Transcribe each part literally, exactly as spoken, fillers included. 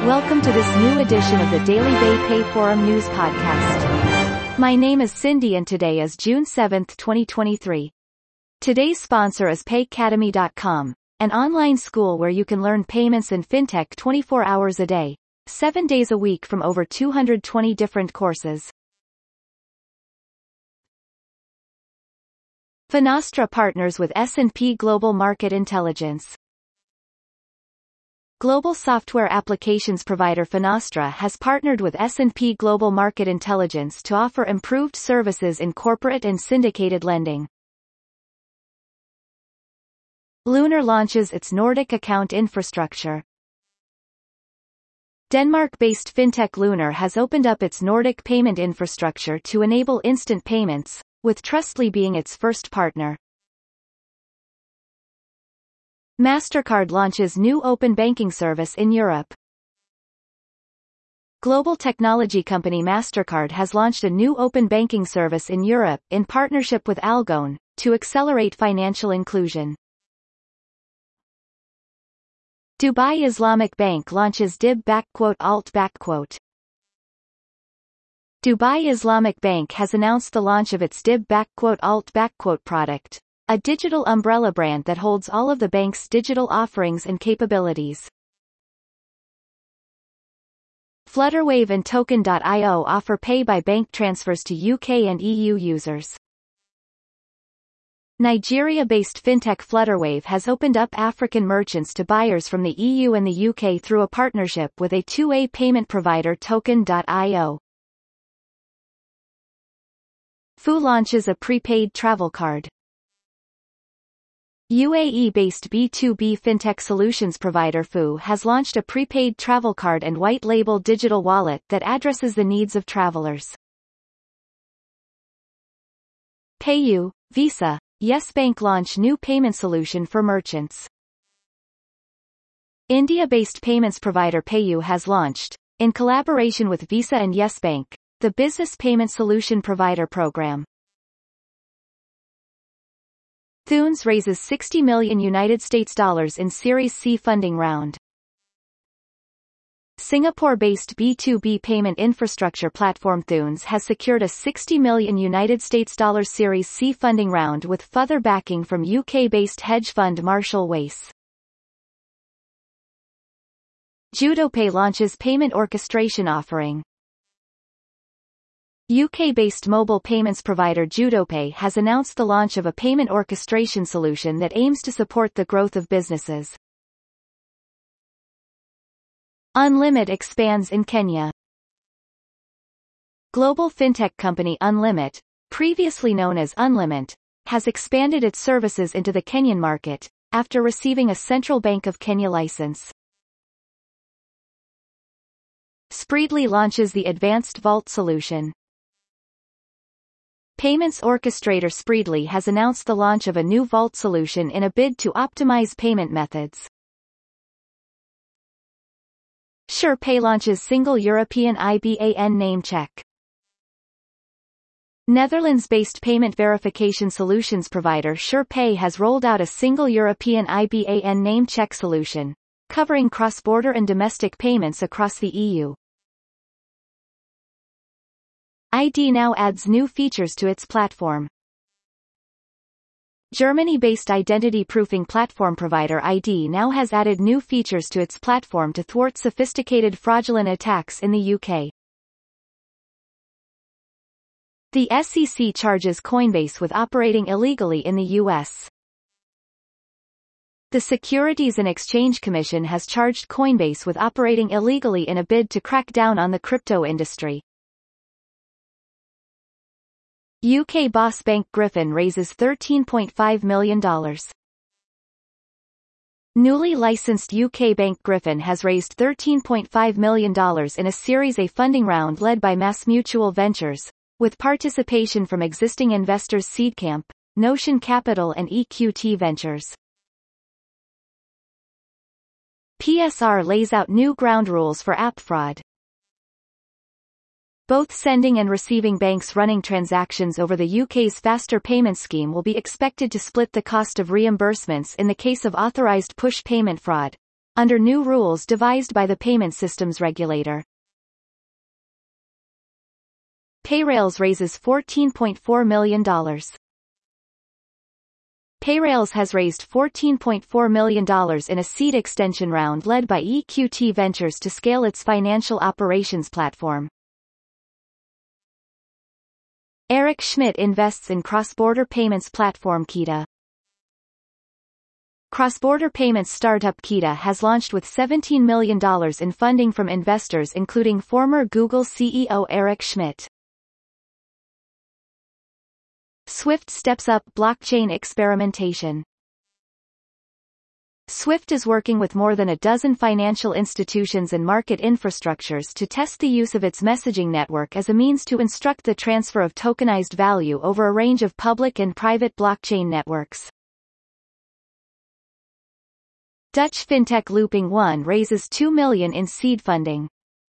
Welcome to this new edition of the Daily Bay Pay Forum News Podcast. My name is Cindy and today is June seventh, twenty twenty-three. Today's sponsor is Paycademy dot com, an online school where you can learn payments and fintech twenty-four hours a day, seven days a week from over two hundred twenty different courses. Finastra partners with S and P Global Market Intelligence. Global software applications provider Finastra has partnered with S and P Global Market Intelligence to offer improved services in corporate and syndicated lending. Lunar launches its Nordic account infrastructure. Denmark-based fintech Lunar has opened up its Nordic payment infrastructure to enable instant payments, with Trustly being its first partner. Mastercard launches new open banking service in Europe. Global technology company Mastercard has launched a new open banking service in Europe in partnership with Algone, to accelerate financial inclusion. Dubai Islamic Bank launches D I B-Alt. Dubai Islamic Bank has announced the launch of its D I B-Alt product, a digital umbrella brand that holds all of the bank's digital offerings and capabilities. Flutterwave and Token dot i o offer pay-by-bank transfers to U K and E U users. Nigeria-based fintech Flutterwave has opened up African merchants to buyers from the E U and the U K through a partnership with a two-way payment provider Token dot i o. F U launches a prepaid travel card. U A E-based B two B fintech solutions provider F U has launched a prepaid travel card and white-label digital wallet that addresses the needs of travelers. PayU, Visa, Yes Bank launch new payment solution for merchants. India-based payments provider PayU has launched, in collaboration with Visa and Yes Bank, the Business Payment Solution Provider Program. Thunes raises sixty million United States dollars in Series C funding round. Singapore-based B two B payment infrastructure platform Thunes has secured a sixty million United States dollars Series C funding round with further backing from U K-based hedge fund Marshall Wace. JudoPay launches payment orchestration offering. U K-based mobile payments provider JudoPay has announced the launch of a payment orchestration solution that aims to support the growth of businesses. Unlimit expands in Kenya. Global fintech company Unlimit, previously known as Unlimit, has expanded its services into the Kenyan market, after receiving a Central Bank of Kenya license. Spreedly launches the Advanced Vault solution. Payments orchestrator Spreedly has announced the launch of a new vault solution in a bid to optimize payment methods. SurePay launches single European I B A N name check. Netherlands-based payment verification solutions provider SurePay has rolled out a single European I B A N name check solution, covering cross-border and domestic payments across the E U. I D now adds new features to its platform. Germany-based identity proofing platform provider I D now has added new features to its platform to thwart sophisticated fraudulent attacks in the U K. The S E C charges Coinbase with operating illegally in the U S. The Securities and Exchange Commission has charged Coinbase with operating illegally in a bid to crack down on the crypto industry. U K boss bank Griffin raises thirteen point five million dollars. Newly licensed U K bank Griffin has raised thirteen point five million dollars in a Series A funding round led by MassMutual Ventures, with participation from existing investors Seedcamp, Notion Capital and E Q T Ventures. P S R lays out new ground rules for app fraud. Both sending and receiving banks running transactions over the U K's faster payment scheme will be expected to split the cost of reimbursements in the case of authorized push payment fraud, under new rules devised by the payment systems regulator. Payrailz raises fourteen point four million dollars. Payrailz has raised fourteen point four million dollars in a seed extension round led by E Q T Ventures to scale its financial operations platform. Eric Schmidt invests in cross-border payments platform Keeta. Cross-border payments startup Keeta has launched with seventeen million dollars in funding from investors including former Google C E O Eric Schmidt. Swift steps up blockchain experimentation. Swift is working with more than a dozen financial institutions and market infrastructures to test the use of its messaging network as a means to instruct the transfer of tokenized value over a range of public and private blockchain networks. Dutch fintech Looping One raises two million dollars in seed funding.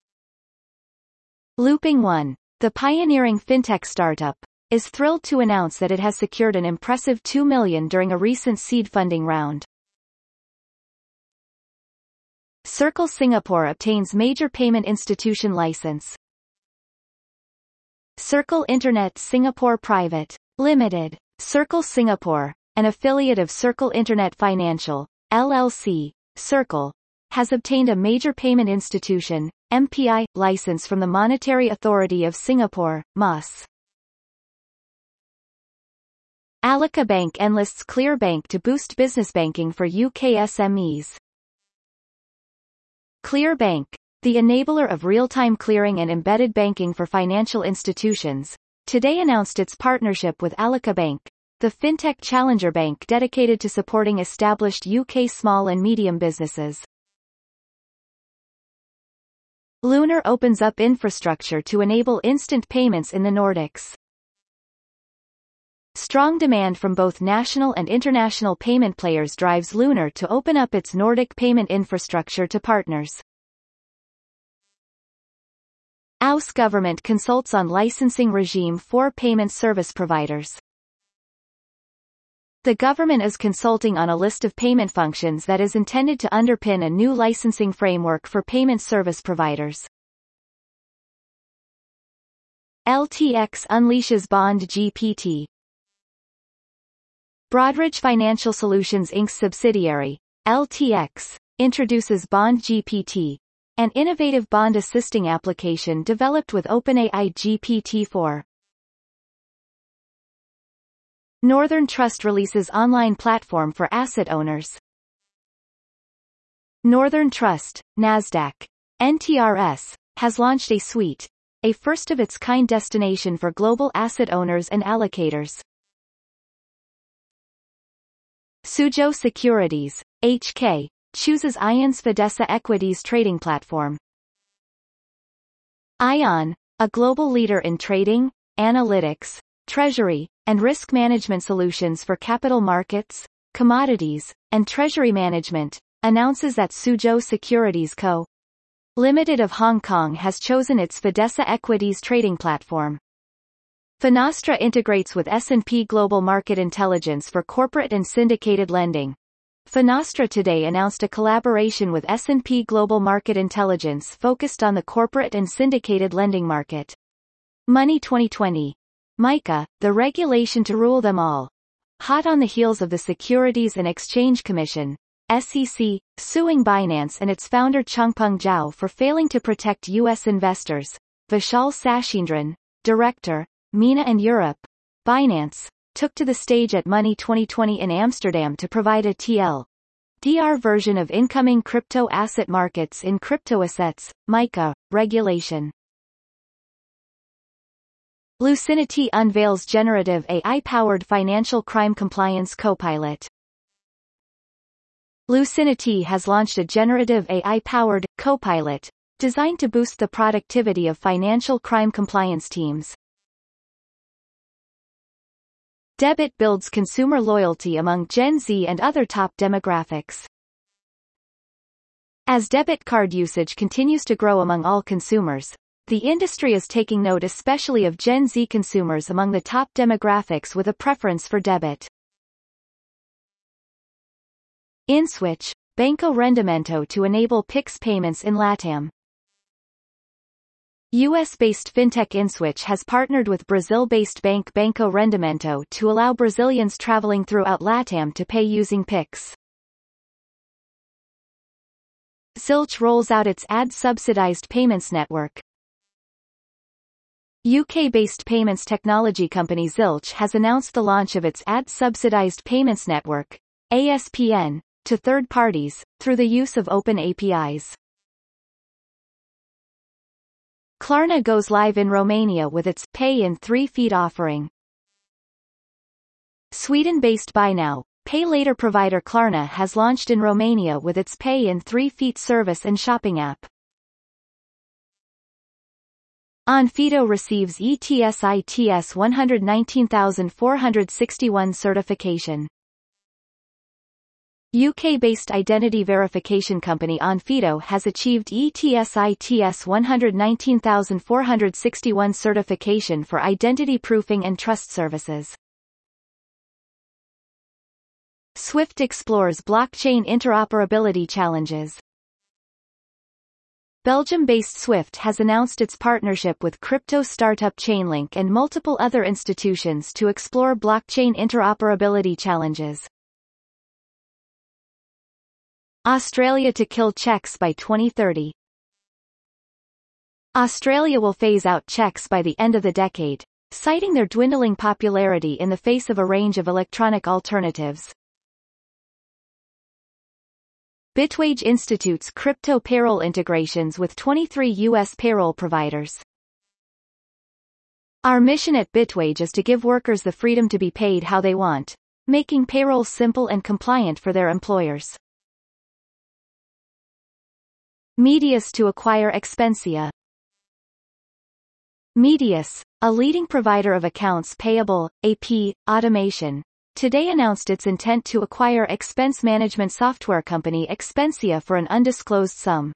Looping One, the pioneering fintech startup, is thrilled to announce that it has secured an impressive two million dollars during a recent seed funding round. Circle Singapore obtains major payment institution license. Circle Internet Singapore Private Limited, Circle Singapore, an affiliate of Circle Internet Financial, L L C, Circle, has obtained a major payment institution, M P I, license from the Monetary Authority of Singapore, M A S. Alika Bank enlists ClearBank to boost business banking for U K S M Es. ClearBank, the enabler of real-time clearing and embedded banking for financial institutions, today announced its partnership with Alika Bank, the fintech challenger bank dedicated to supporting established U K small and medium businesses. Lunar opens up infrastructure to enable instant payments in the Nordics. Strong demand from both national and international payment players drives Lunar to open up its Nordic payment infrastructure to partners. A U S government consults on licensing regime for payment service providers. The government is consulting on a list of payment functions that is intended to underpin a new licensing framework for payment service providers. L T X unleashes Bond G P T. Broadridge Financial Solutions Incorporated's subsidiary, L T X, introduces Bond G P T, an innovative bond assisting application developed with OpenAI G P T four. Northern Trust releases online platform for asset owners. Northern Trust, Nasdaq, N T R S, has launched a suite, a first-of-its-kind destination for global asset owners and allocators. Suzhou Securities, H K, chooses ION's Fidessa Equities trading platform. ION, a global leader in trading, analytics, treasury, and risk management solutions for capital markets, commodities, and treasury management, announces that Suzhou Securities Co. Limited of Hong Kong has chosen its Fidessa Equities trading platform. Finastra integrates with S and P Global Market Intelligence for corporate and syndicated lending. Finastra today announced a collaboration with S and P Global Market Intelligence focused on the corporate and syndicated lending market. Money twenty twenty. MiCA, the regulation to rule them all. Hot on the heels of the Securities and Exchange Commission, S E C, suing Binance and its founder Changpeng Zhao for failing to protect U S investors, Vishal Sashindran, director, MENA and Europe, Binance, took to the stage at Money twenty twenty in Amsterdam to provide a T L D R version of incoming crypto asset markets in cryptoassets, MiCA, regulation. Lucinity unveils generative A I-powered financial crime compliance copilot. Lucinity has launched a generative A I-powered copilot designed to boost the productivity of financial crime compliance teams. Debit builds consumer loyalty among Gen Z and other top demographics. As debit card usage continues to grow among all consumers, the industry is taking note especially of Gen Z consumers among the top demographics with a preference for debit. InSwitch, Banco Rendimento to enable Pix payments in LATAM. U S-based fintech InSwitch has partnered with Brazil-based bank Banco Rendimento to allow Brazilians traveling throughout LATAM to pay using Pix. Zilch rolls out its ad-subsidized payments network. U K-based payments technology company Zilch has announced the launch of its ad-subsidized payments network, A S P N, to third parties, through the use of open A P Is. Klarna goes live in Romania with its Pay in three feet offering. Sweden-based Buy Now, Pay Later provider Klarna has launched in Romania with its Pay in three feet service and shopping app. Onfido receives E T S I T S one hundred nineteen thousand four hundred sixty-one certification. U K-based identity verification company Onfido has achieved E T S I T S one hundred nineteen thousand four hundred sixty-one certification for identity proofing and trust services. Swift explores blockchain interoperability challenges. Belgium-based Swift has announced its partnership with crypto startup Chainlink and multiple other institutions to explore blockchain interoperability challenges. Australia to kill cheques by twenty thirty. Australia will phase out cheques by the end of the decade, citing their dwindling popularity in the face of a range of electronic alternatives. Bitwage institutes crypto payroll integrations with twenty-three U S payroll providers. Our mission at Bitwage is to give workers the freedom to be paid how they want, making payroll simple and compliant for their employers. Medius to acquire Expensia. Medius, a leading provider of accounts payable, A P, automation, today announced its intent to acquire expense management software company Expensia for an undisclosed sum.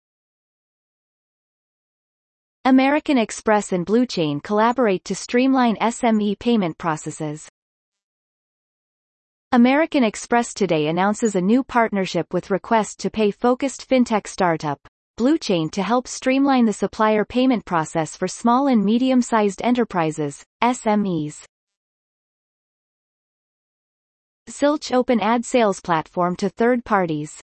American Express and Bluechain collaborate to streamline S M E payment processes. American Express today announces a new partnership with Request to Pay-focused fintech startup, Bluechain, to help streamline the supplier payment process for small and medium-sized enterprises, S M Es. Zilch open ad sales platform to third parties.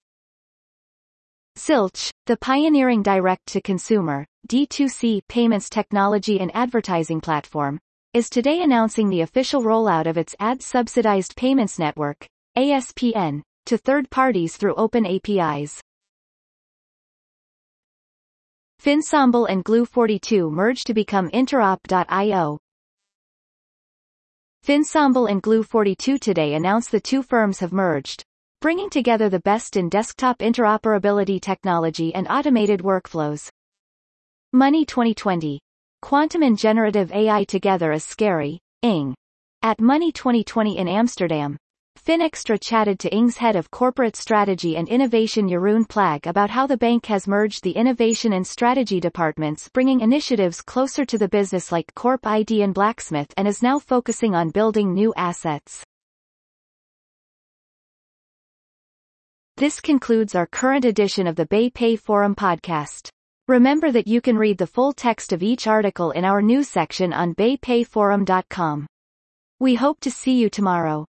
Zilch, the pioneering direct-to-consumer, D two C payments technology and advertising platform, is today announcing the official rollout of its ad-subsidized payments network, A S P N, to third parties through open A P Is. Finsomble and Glue forty-two merge to become Interop dot I O. Finsomble and Glue forty-two today announced the two firms have merged, bringing together the best in desktop interoperability technology and automated workflows. Money twenty twenty. Quantum and generative A I together is scary, Ing. At Money twenty twenty in Amsterdam, Finextra chatted to Ing's head of corporate strategy and innovation Jeroen Plag about how the bank has merged the innovation and strategy departments, bringing initiatives closer to the business like Corp I D and Blacksmith, and is now focusing on building new assets. This concludes our current edition of the BayPay Forum podcast. Remember that you can read the full text of each article in our news section on bay pay forum dot com. We hope to see you tomorrow.